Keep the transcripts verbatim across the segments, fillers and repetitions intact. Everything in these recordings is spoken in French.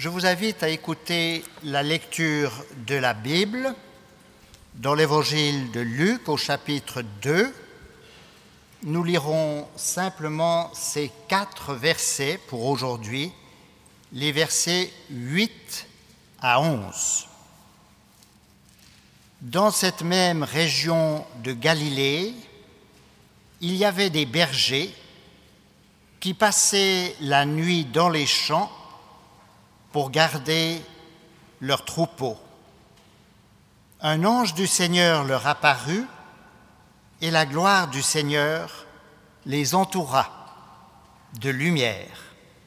Je vous invite à écouter la lecture de la Bible dans l'Évangile de Luc au chapitre deux. Nous lirons simplement ces quatre versets pour aujourd'hui, les versets huit à onze. Dans cette même région de Galilée, il y avait des bergers qui passaient la nuit dans les champs pour garder leurs troupeaux. Un ange du Seigneur leur apparut et la gloire du Seigneur les entoura de lumière.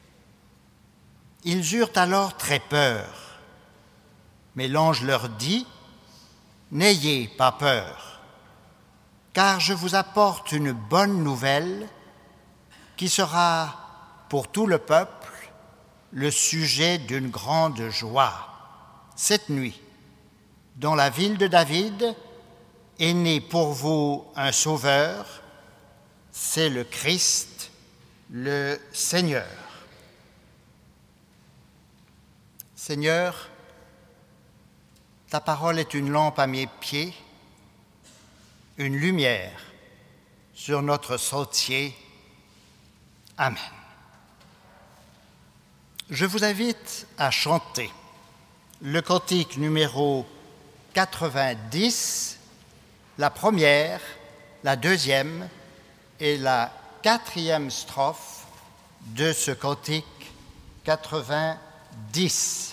Ils eurent alors très peur, mais l'ange leur dit : « N'ayez pas peur, car je vous apporte une bonne nouvelle qui sera pour tout le peuple le sujet d'une grande joie. Cette nuit, dans la ville de David, est né pour vous un sauveur, c'est le Christ, le Seigneur. » Seigneur, ta parole est une lampe à mes pieds, une lumière sur notre sentier. Amen. Je vous invite à chanter le cantique numéro quatre-vingt-dix, la première, la deuxième et la quatrième strophe de ce cantique quatre-vingt-dix.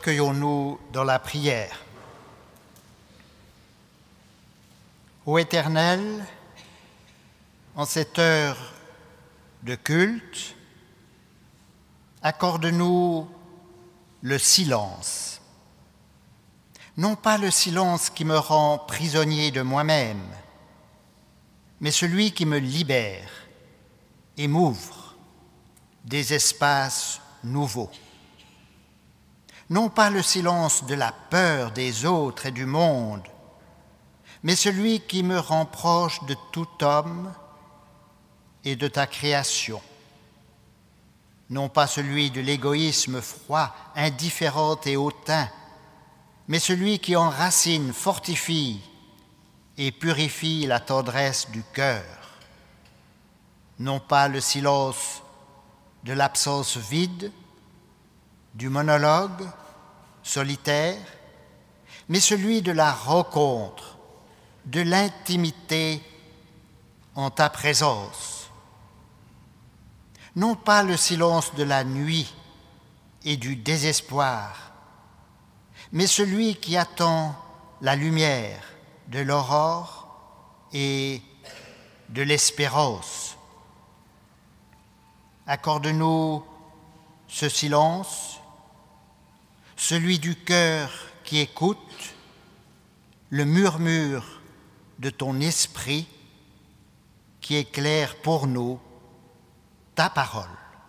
Recueillons-nous dans la prière. Ô Éternel, en cette heure de culte, accorde-nous le silence. Non pas le silence qui me rend prisonnier de moi-même, mais celui qui me libère et m'ouvre des espaces nouveaux. Non pas le silence de la peur des autres et du monde, mais celui qui me rend proche de tout homme et de ta création. Non pas celui de l'égoïsme froid, indifférent et hautain, mais celui qui enracine, fortifie et purifie la tendresse du cœur. Non pas le silence de l'absence vide, du monologue solitaire, mais celui de la rencontre, de l'intimité en ta présence. Non pas le silence de la nuit et du désespoir, mais celui qui attend la lumière de l'aurore et de l'espérance. Accorde-nous ce silence, celui du cœur qui écoute le murmure de ton esprit qui éclaire pour nous ta parole.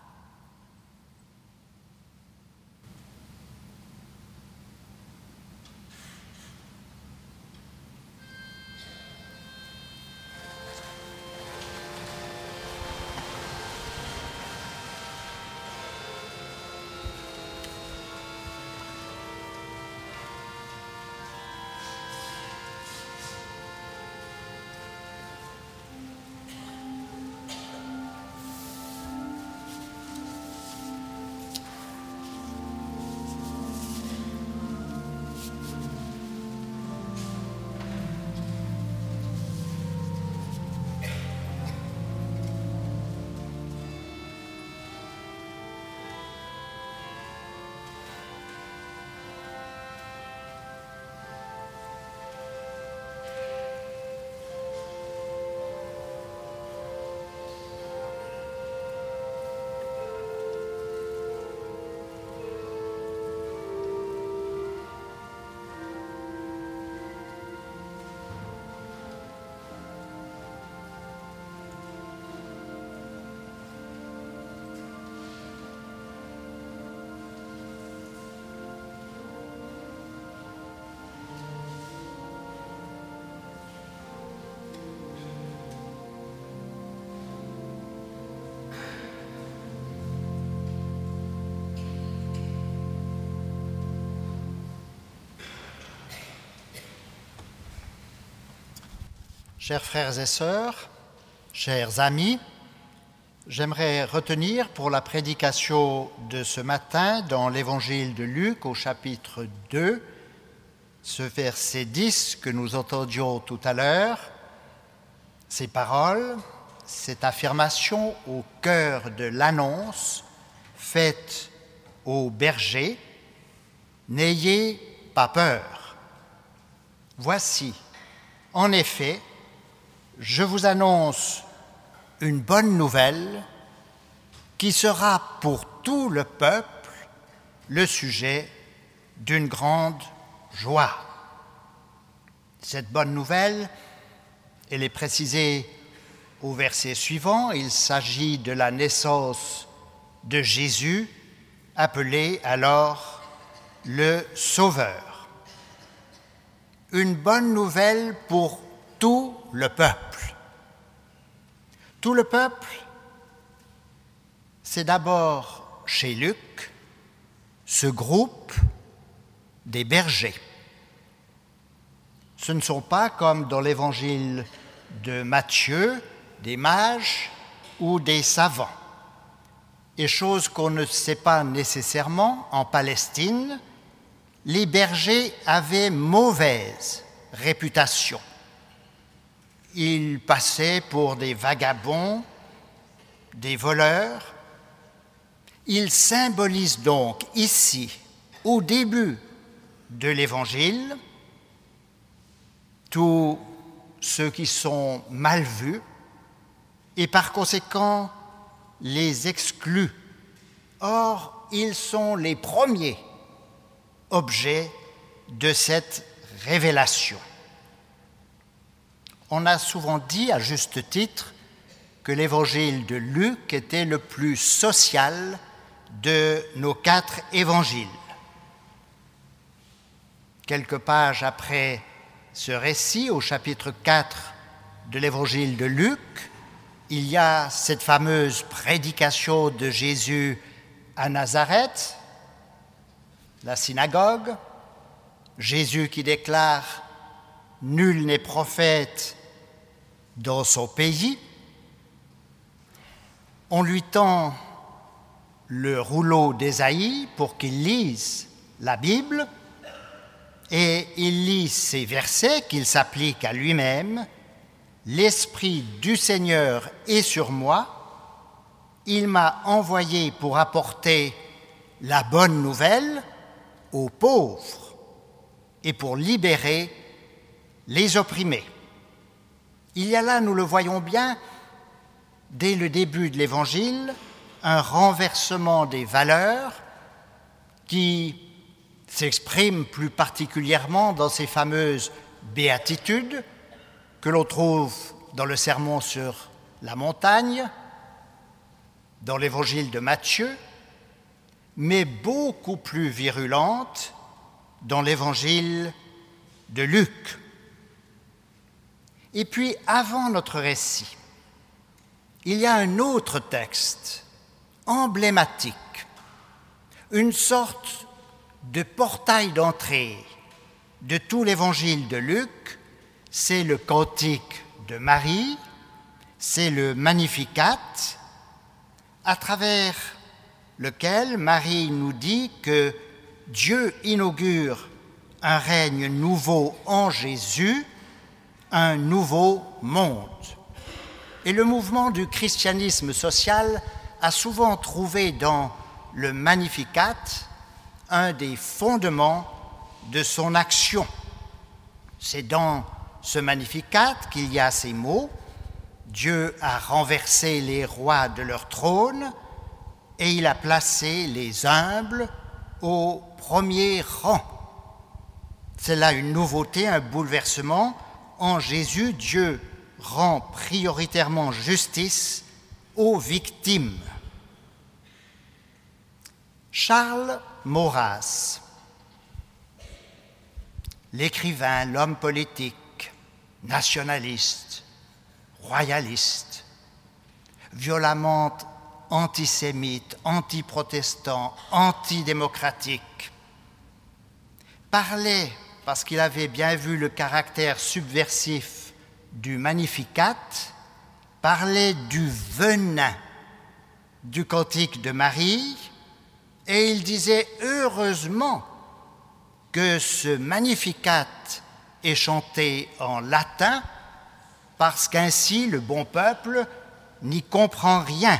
Chers frères et sœurs, chers amis, j'aimerais retenir pour la prédication de ce matin dans l'Évangile de Luc au chapitre deux, ce verset dix que nous entendions tout à l'heure, ces paroles, cette affirmation au cœur de l'annonce faite aux bergers, « N'ayez pas peur. Voici, en effet, je vous annonce une bonne nouvelle qui sera pour tout le peuple le sujet d'une grande joie. » Cette bonne nouvelle, elle est précisée au verset suivant. Il s'agit de la naissance de Jésus, appelé alors le Sauveur. Une bonne nouvelle pour tout le peuple. Tout le peuple, c'est d'abord chez Luc, ce groupe des bergers. Ce ne sont pas, comme dans l'évangile de Matthieu, des mages ou des savants. Et chose qu'on ne sait pas nécessairement, en Palestine, les bergers avaient mauvaise réputation. Ils passaient pour des vagabonds, des voleurs. Ils symbolisent donc ici au début de l'Évangile, tous ceux qui sont mal vus et par conséquent les exclus. Or, ils sont les premiers objets de cette révélation. On a souvent dit, à juste titre, que l'évangile de Luc était le plus social de nos quatre évangiles. Quelques pages après ce récit, au chapitre quatre de l'évangile de Luc, il y a cette fameuse prédication de Jésus à Nazareth, la synagogue, Jésus qui déclare « Nul n'est prophète dans son pays ». On lui tend le rouleau d'Ésaïe pour qu'il lise la Bible et il lit ces versets qu'il s'applique à lui-même. « L'Esprit du Seigneur est sur moi, il m'a envoyé pour apporter la bonne nouvelle aux pauvres et pour libérer les opprimés. » Il y a là, nous le voyons bien, dès le début de l'Évangile, un renversement des valeurs qui s'exprime plus particulièrement dans ces fameuses béatitudes que l'on trouve dans le sermon sur la montagne, dans l'Évangile de Matthieu, mais beaucoup plus virulente dans l'Évangile de Luc. Et puis, avant notre récit, il y a un autre texte emblématique, une sorte de portail d'entrée de tout l'Évangile de Luc, c'est le Cantique de Marie, c'est le Magnificat, à travers lequel Marie nous dit que Dieu inaugure un règne nouveau en Jésus, un nouveau monde. Et le mouvement du christianisme social a souvent trouvé dans le Magnificat un des fondements de son action. C'est dans ce Magnificat qu'il y a ces mots « Dieu a renversé les rois de leur trône et il a placé les humbles au premier rang. » C'est là une nouveauté, un bouleversement. En Jésus, Dieu rend prioritairement justice aux victimes. Charles Maurras, l'écrivain, l'homme politique, nationaliste, royaliste, violemment antisémite, anti-protestant, antidémocratique, parlait, parce qu'il avait bien vu le caractère subversif du Magnificat, parlait du venin du Cantique de Marie, et il disait heureusement que ce Magnificat est chanté en latin, parce qu'ainsi le bon peuple n'y comprend rien.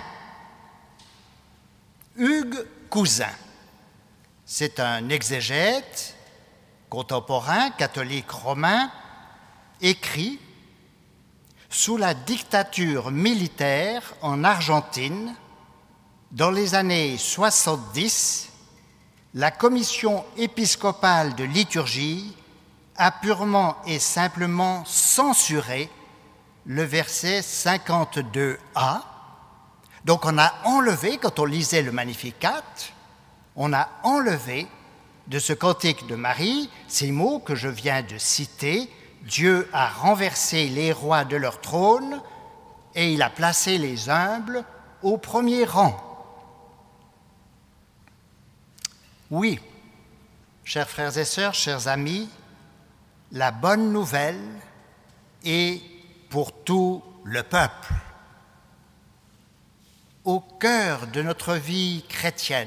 Hugues Cousin, c'est un exégète contemporain, catholique romain, écrit « Sous la dictature militaire en Argentine, dans les années soixante-dix, la commission épiscopale de liturgie a purement et simplement censuré le verset cinquante-deux a. Donc on a enlevé, quand on lisait le Magnificat, on a enlevé de ce cantique de Marie ces mots que je viens de citer. Dieu a renversé les rois de leur trône et il a placé les humbles au premier rang. Oui, chers frères et sœurs, chers amis, la bonne nouvelle est pour tout le peuple. Au cœur de notre vie chrétienne,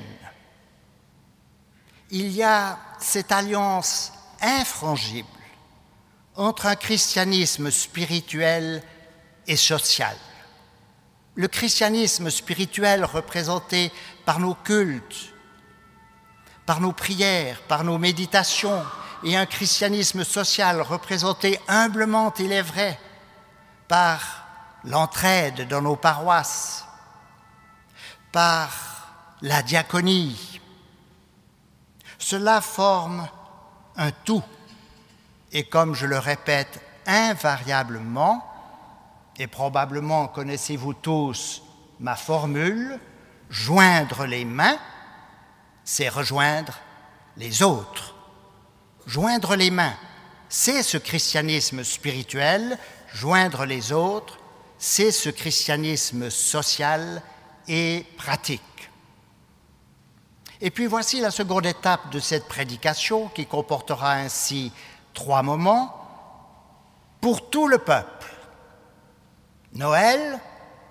il y a cette alliance infrangible entre un christianisme spirituel et social. Le christianisme spirituel représenté par nos cultes, par nos prières, par nos méditations, et un christianisme social représenté humblement, il est vrai, par l'entraide dans nos paroisses, par la diaconie. Cela forme un tout. Et comme je le répète invariablement, et probablement connaissez-vous tous ma formule, joindre les mains, c'est rejoindre les autres. Joindre les mains, c'est ce christianisme spirituel. Joindre les autres, c'est ce christianisme social et pratique. Et puis voici la seconde étape de cette prédication qui comportera ainsi trois moments pour tout le peuple. Noël,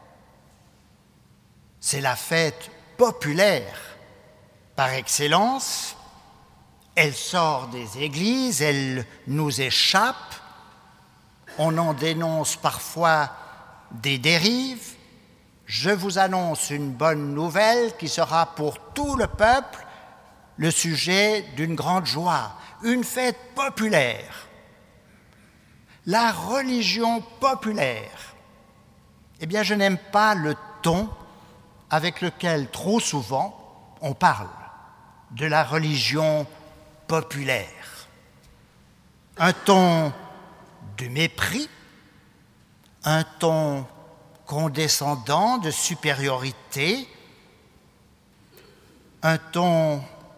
c'est la fête populaire par excellence. Elle sort des églises, elle nous échappe. On en dénonce parfois des dérives. Je vous annonce une bonne nouvelle qui sera pour tout le peuple le sujet d'une grande joie, une fête populaire. La religion populaire. Eh bien, je n'aime pas le ton avec lequel trop souvent on parle de la religion populaire. Un ton de mépris, un ton condescendant de supériorité, un ton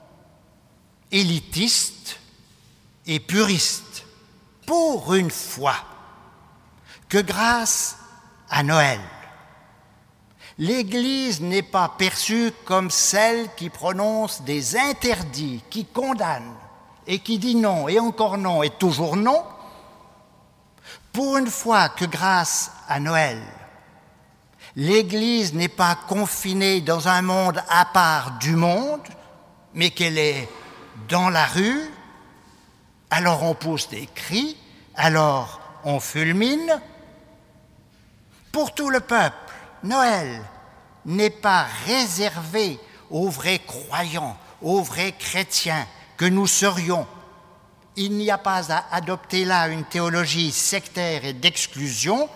élitiste et puriste. Pour une fois que grâce à Noël, l'Église n'est pas perçue comme celle qui prononce des interdits, qui condamne et qui dit non et encore non et toujours non. Pour une fois que grâce à Noël, l'Église n'est pas confinée dans un monde à part du monde, mais qu'elle est dans la rue, alors on pousse des cris, alors on fulmine. Pour tout le peuple, Noël n'est pas réservé aux vrais croyants, aux vrais chrétiens que nous serions. Il n'y a pas à adopter là une théologie sectaire et d'exclusion.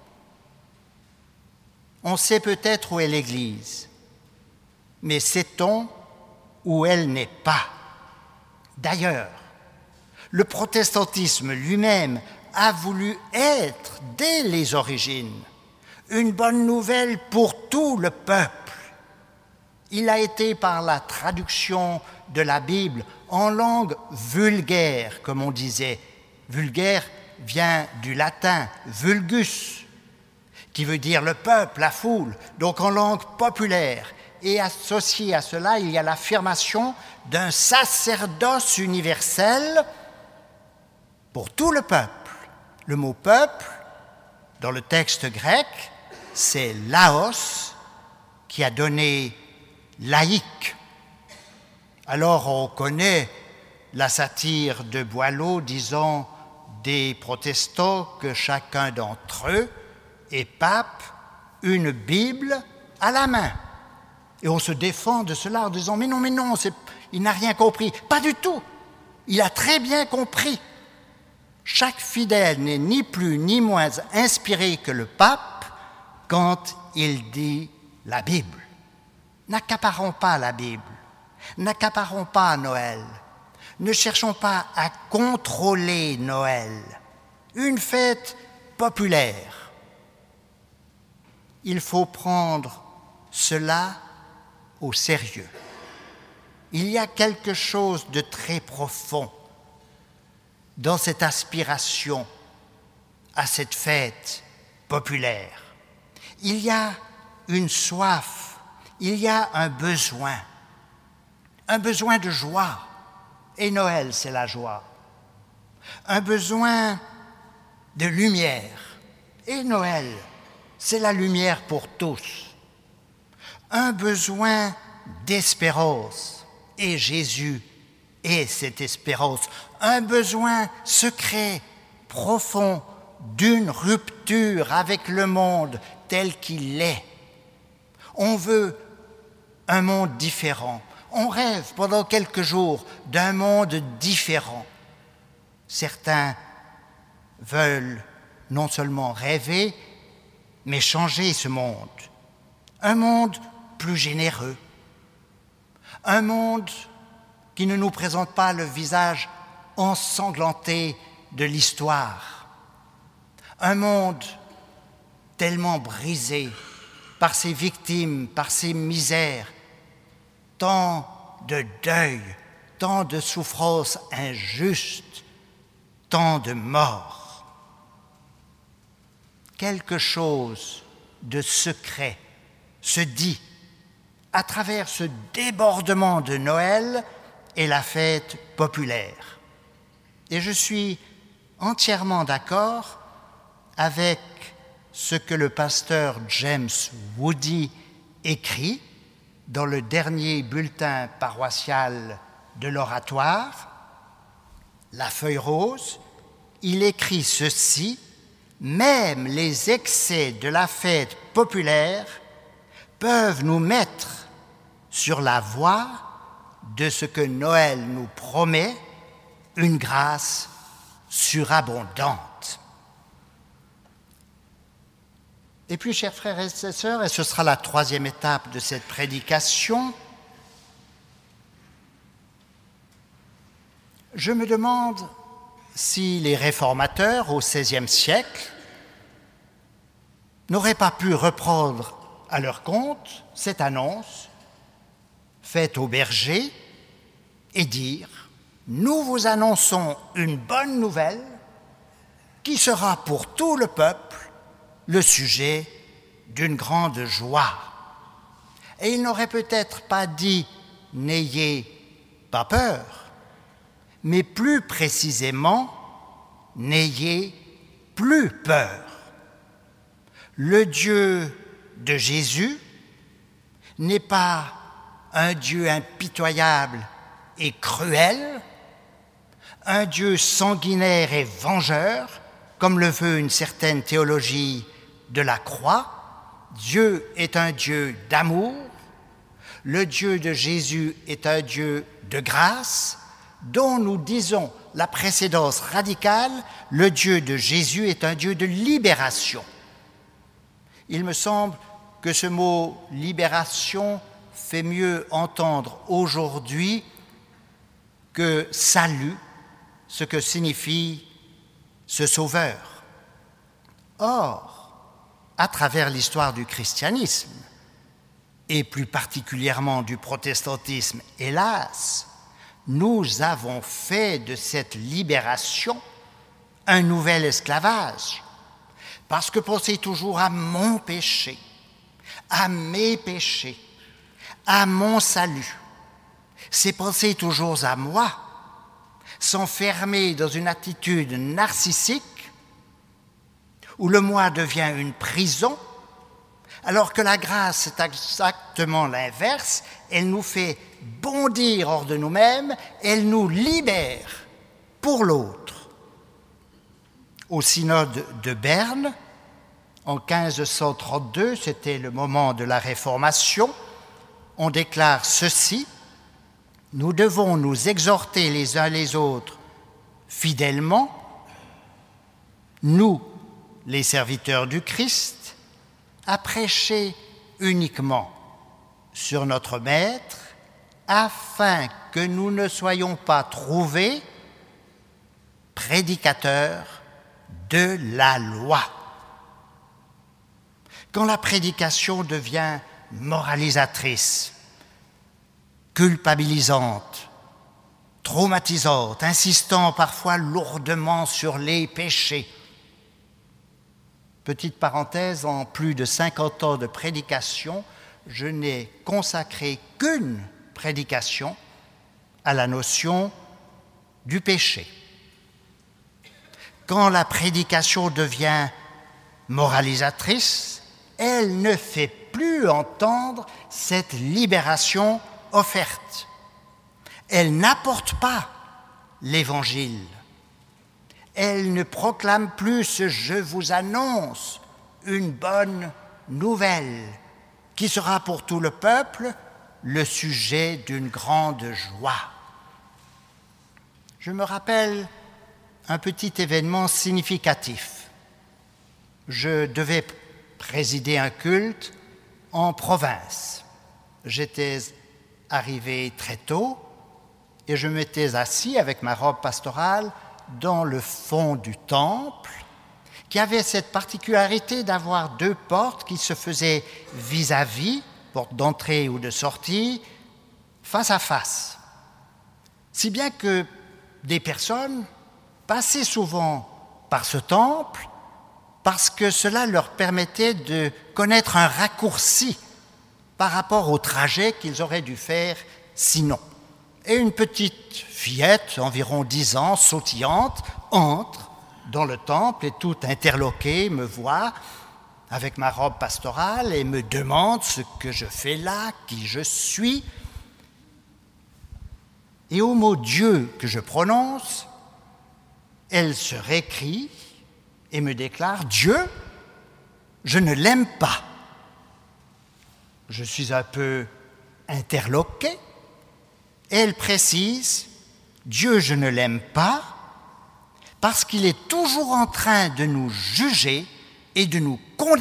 On sait peut-être où est l'Église, mais sait-on où elle n'est pas? D'ailleurs, le protestantisme lui-même a voulu être, dès les origines, une bonne nouvelle pour tout le peuple. Il a été par la traduction de la Bible en langue vulgaire, comme on disait. Vulgaire vient du latin vulgus, qui veut dire le peuple, la foule, donc en langue populaire. Et associé à cela, il y a l'affirmation d'un sacerdoce universel pour tout le peuple. Le mot peuple, dans le texte grec, c'est laos, qui a donné laïque. Alors on connaît la satire de Boileau disant des protestants que chacun d'entre eux est pape, une Bible à la main. Et on se défend de cela en disant « mais non, mais non, c'est, il n'a rien compris ». Pas du tout. Il a très bien compris. Chaque fidèle n'est ni plus ni moins inspiré que le pape quand il dit la Bible. N'accaparons pas la Bible, n'accaparons pas Noël, ne cherchons pas à contrôler Noël. Une fête populaire. Il faut prendre cela au sérieux. Il y a quelque chose de très profond dans cette aspiration à cette fête populaire. Il y a une soif, il y a un besoin, un besoin de joie, et Noël c'est la joie. Un besoin de lumière, et Noël c'est la lumière pour tous. Un besoin d'espérance, et Jésus est cette espérance. Un besoin secret, profond, d'une rupture avec le monde tel qu'il est. On veut un monde différent. On rêve pendant quelques jours d'un monde différent. Certains veulent non seulement rêver, mais changer ce monde. Un monde plus généreux. Un monde qui ne nous présente pas le visage ensanglanté de l'histoire. Un monde tellement brisé par ses victimes, par ses misères, tant de deuil, tant de souffrances injustes, tant de morts. Quelque chose de secret se dit à travers ce débordement de Noël et la fête populaire. Et je suis entièrement d'accord avec ce que le pasteur James Woody écrit dans le dernier bulletin paroissial de l'Oratoire, La Feuille Rose. Il écrit ceci: « Même les excès de la fête populaire peuvent nous mettre sur la voie de ce que Noël nous promet, une grâce surabondante. » Et puis, chers frères et sœurs, et ce sera la troisième étape de cette prédication, je me demande si les réformateurs au seizième siècle n'auraient pas pu reprendre à leur compte cette annonce faite aux bergers et dire « Nous vous annonçons une bonne nouvelle qui sera pour tout le peuple le sujet d'une grande joie. » Et ils n'auraient peut-être pas dit « N'ayez pas peur », mais plus précisément « N'ayez plus peur ». Le Dieu de Jésus n'est pas un Dieu impitoyable et cruel, un Dieu sanguinaire et vengeur, comme le veut une certaine théologie de la croix. Dieu est un Dieu d'amour, le Dieu de Jésus est un Dieu de grâce, dont nous disons la précédence radicale, le Dieu de Jésus est un Dieu de libération. Il me semble que ce mot « libération » fait mieux entendre aujourd'hui que « salut », ce que signifie ce sauveur. Or, à travers l'histoire du christianisme, et plus particulièrement du protestantisme, hélas, nous avons fait de cette libération un nouvel esclavage. Parce que penser toujours à mon péché, à mes péchés, à mon salut, c'est penser toujours à moi, s'enfermer dans une attitude narcissique où le moi devient une prison, alors que la grâce est exactement l'inverse, elle nous fait bondir hors de nous-mêmes, elle nous libère pour l'autre. Au synode de Berne, en quinze cent trente-deux, c'était le moment de la Réformation, on déclare ceci: « Nous devons nous exhorter les uns les autres fidèlement, nous, les serviteurs du Christ, à prêcher uniquement sur notre Maître, afin que nous ne soyons pas trouvés prédicateurs de la loi. » Quand la prédication devient moralisatrice, culpabilisante, traumatisante, insistant parfois lourdement sur les péchés. Petite parenthèse, en plus de cinquante ans de prédication, je n'ai consacré qu'une prédication à la notion du péché. Quand la prédication devient moralisatrice, elle ne fait plus entendre cette libération offerte. Elle n'apporte pas l'Évangile. Elle ne proclame plus ce « je vous annonce une bonne nouvelle » qui sera pour tout le peuple le sujet d'une grande joie. Je me rappelle un petit événement significatif. Je devais présider un culte en province. J'étais arrivé très tôt et je m'étais assis avec ma robe pastorale dans le fond du temple, qui avait cette particularité d'avoir deux portes qui se faisaient vis-à-vis, porte d'entrée ou de sortie, face à face. Si bien que des personnes passaient souvent par ce temple parce que cela leur permettait de connaître un raccourci par rapport au trajet qu'ils auraient dû faire sinon. Et une petite fillette, environ dix ans, sautillante, entre dans le temple et toute interloquée me voit avec ma robe pastorale et me demande ce que je fais là, qui je suis. Et au mot Dieu que je prononce, elle se récrie et me déclare « Dieu, je ne l'aime pas ». Je suis un peu interloqué et elle précise « Dieu, je ne l'aime pas parce qu'il est toujours en train de nous juger et de nous condamner ».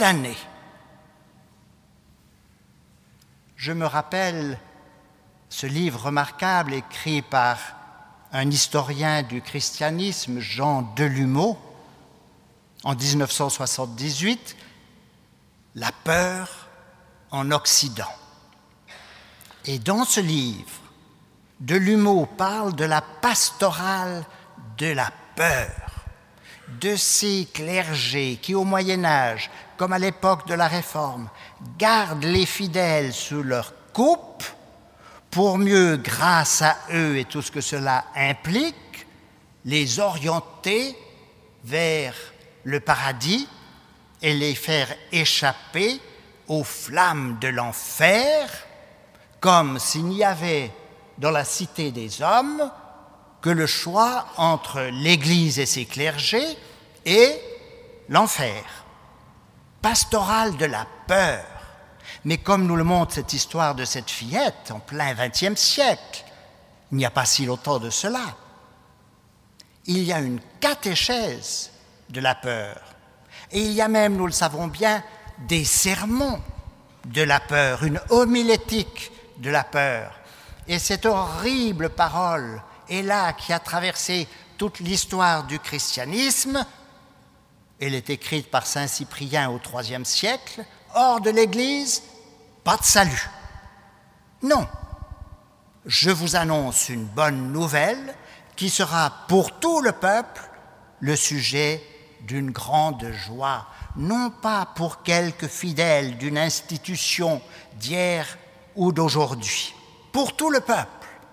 Je me rappelle ce livre remarquable écrit par un historien du christianisme, Jean Delumeau, en dix-neuf cent soixante-dix-huit, « La peur en Occident ». Et dans ce livre, Delumeau parle de la pastorale de la peur, de ces clergés qui, au Moyen-Âge, comme à l'époque de la Réforme, gardent les fidèles sous leur coupe pour mieux, grâce à eux et tout ce que cela implique, les orienter vers le paradis et les faire échapper aux flammes de l'enfer, comme s'il n'y avait dans la cité des hommes que le choix entre l'Église et ses clergés et l'enfer. Pastorale de la peur. Mais comme nous le montre cette histoire de cette fillette en plein vingtième siècle, il n'y a pas si longtemps de cela, il y a une catéchèse de la peur. Et il y a même, nous le savons bien, des sermons de la peur, une homilétique de la peur. Et cette horrible parole est là, qui a traversé toute l'histoire du christianisme. Elle est écrite par saint Cyprien au troisième siècle. Hors de l'Église, pas de salut. Non, je vous annonce une bonne nouvelle qui sera pour tout le peuple le sujet d'une grande joie, non pas pour quelques fidèles d'une institution d'hier ou d'aujourd'hui, pour tout le peuple.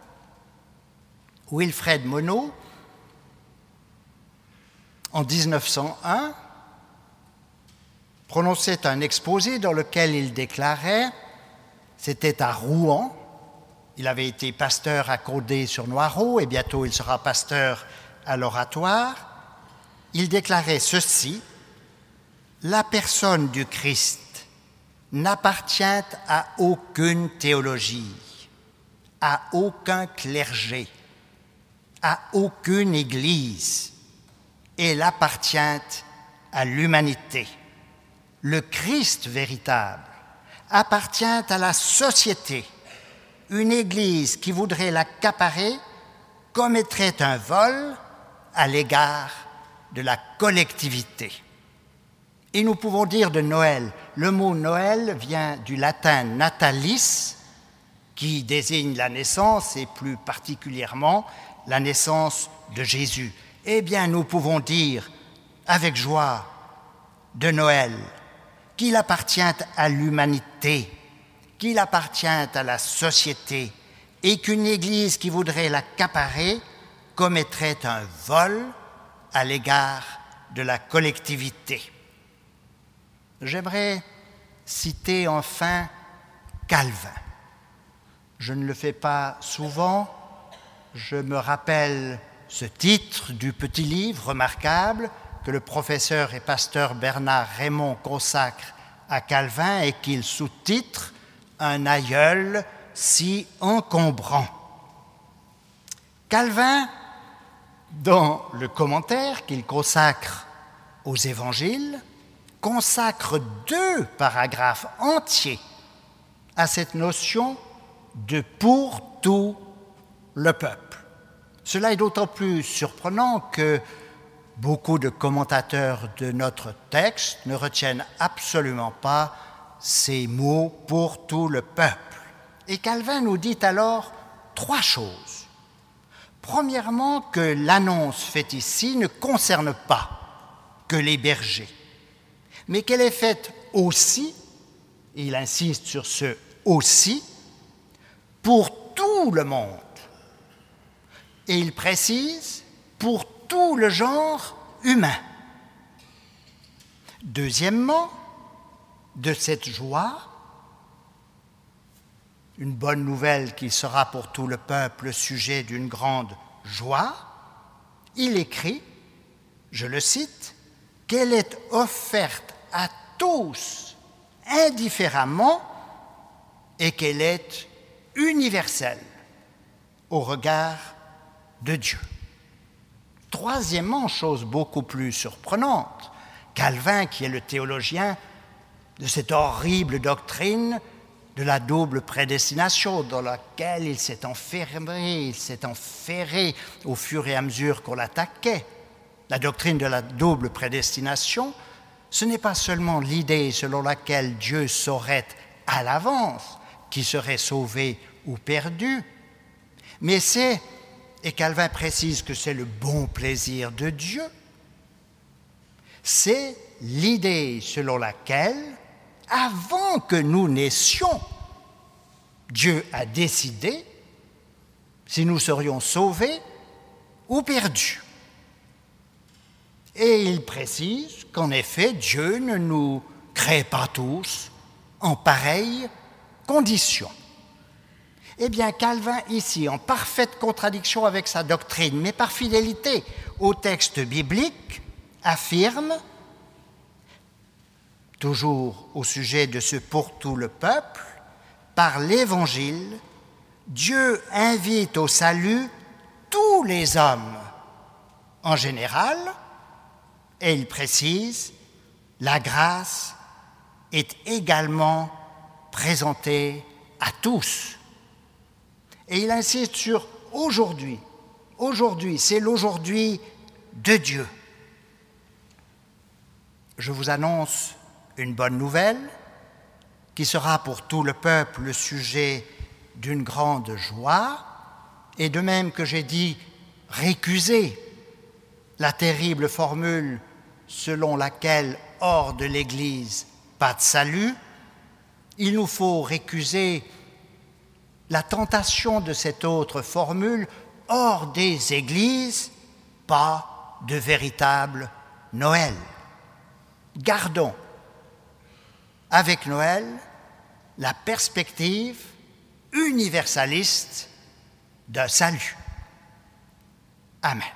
Wilfred Monod, en dix-neuf cent un, prononçait un exposé dans lequel il déclarait, c'était à Rouen, il avait été pasteur à Condé-sur-Noireau et bientôt il sera pasteur à l'Oratoire, il déclarait ceci: « La personne du Christ n'appartient à aucune théologie, à aucun clergé, à aucune église, elle appartient à l'humanité. Le Christ véritable appartient à la société. Une église qui voudrait l'accaparer commettrait un vol à l'égard de la collectivité. » Et nous pouvons dire de Noël, le mot Noël vient du latin natalis, qui désigne la naissance et plus particulièrement la naissance de Jésus. Eh bien, nous pouvons dire avec joie de Noël qu'il appartient à l'humanité, qu'il appartient à la société et qu'une église qui voudrait l'accaparer commettrait un vol à l'égard de la collectivité. J'aimerais citer enfin Calvin. Je ne le fais pas souvent, je me rappelle ce titre du petit livre remarquable que le professeur et pasteur Bernard Raymond consacre à Calvin et qu'il sous-titre « Un aïeul si encombrant. Calvin, dans le commentaire qu'il consacre aux évangiles, consacre deux paragraphes entiers à cette notion de pour tout le peuple. Cela est d'autant plus surprenant que beaucoup de commentateurs de notre texte ne retiennent absolument pas ces mots pour tout le peuple. Et Calvin nous dit alors trois choses. Premièrement, que l'annonce faite ici ne concerne pas que les bergers, mais qu'elle est faite aussi, et il insiste sur ce aussi, pour tout le monde. Et il précise, pour tout le genre humain. Deuxièmement, de cette joie, une bonne nouvelle qui sera pour tout le peuple le sujet d'une grande joie, il écrit, je le cite, qu'elle est offerte à tous indifféremment et qu'elle est universelle au regard de Dieu. Troisièmement, chose beaucoup plus surprenante, Calvin, qui est le théologien de cette horrible doctrine de la double prédestination dans laquelle il s'est enfermé, il s'est enferré au fur et à mesure qu'on l'attaquait. La doctrine de la double prédestination, ce n'est pas seulement l'idée selon laquelle Dieu saurait à l'avance qui serait sauvé ou perdu, mais c'est, et Calvin précise que c'est le bon plaisir de Dieu, c'est l'idée selon laquelle, avant que nous naissions, Dieu a décidé si nous serions sauvés ou perdus. Et il précise qu'en effet, Dieu ne nous crée pas tous en pareille condition. Eh bien, Calvin, ici, en parfaite contradiction avec sa doctrine, mais par fidélité au texte biblique, affirme, toujours au sujet de ce pour tout le peuple, par l'Évangile, Dieu invite au salut tous les hommes en général, et il précise, la grâce est également présentée à tous. Et il insiste sur aujourd'hui. Aujourd'hui, c'est l'aujourd'hui de Dieu. Je vous annonce une bonne nouvelle qui sera pour tout le peuple le sujet d'une grande joie, et de même que j'ai dit récuser la terrible formule selon laquelle hors de l'Église, pas de salut, il nous faut récuser la tentation de cette autre formule, hors des églises, pas de véritable Noël. Gardons avec Noël la perspective universaliste d'un salut. Amen.